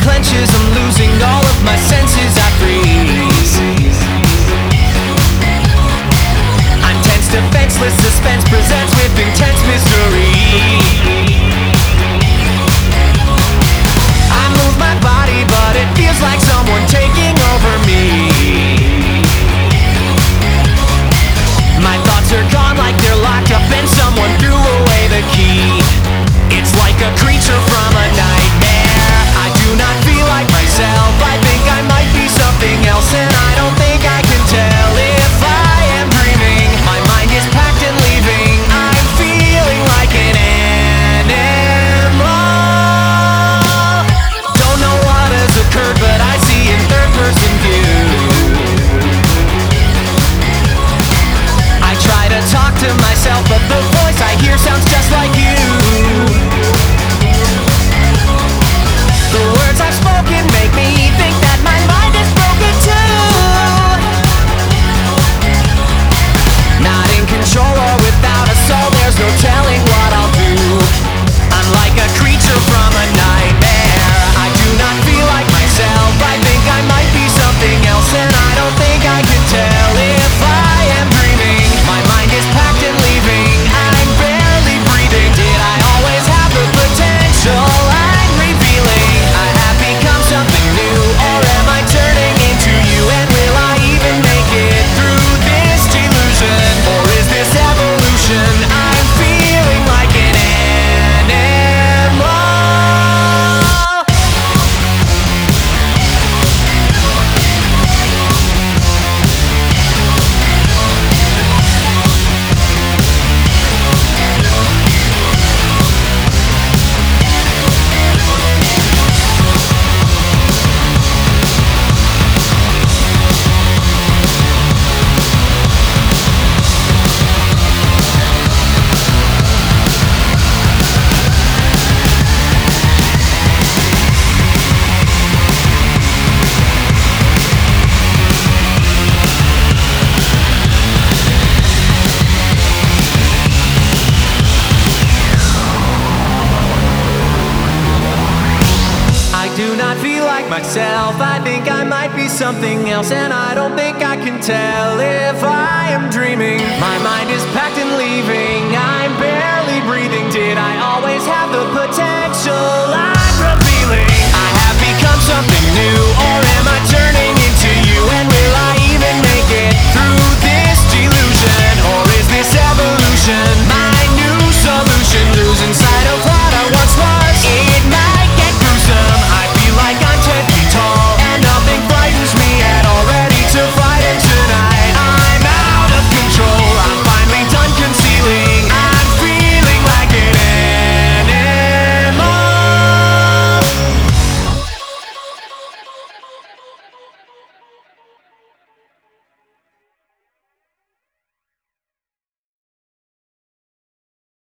clenches, I'm losing all of my senses, I freeze. I'm tense, defenseless, suspense presents with intense mystery. I move my body, but it feels like someone taking over me. My thoughts are gone like they're locked up and someone threw away the key. It's like a creature from a nightmare. I do not feel like myself. I think I might be something else, and I don't think I can tell if I am dreaming. My mind is packed and leaving. I'm feeling like an animal. Don't know what has occurred, but I see in third-person view. I try to talk to myself, but the voice I hear sounds just like you. The words I've spoken make me think that my mind is broken too. Not in control or without a soul, there's no telling what I'll do. I'm like a creature from a nightmare. I do not feel like myself. I think I might be something else, and I don't think I can tell if I am dreaming. My mind is packed and leaving. I'm barely breathing. Did I always have the potential I'm revealing? I have become something new, or am I turning into you? And will I even make it through this delusion? Or is this evolution? I'm feeling like an animal. I do not feel like myself. I think I might be something else, and I don't think I can tell if I am dreaming. My mind is packed and leaving. I'm barely breathing. Did I always have the potential?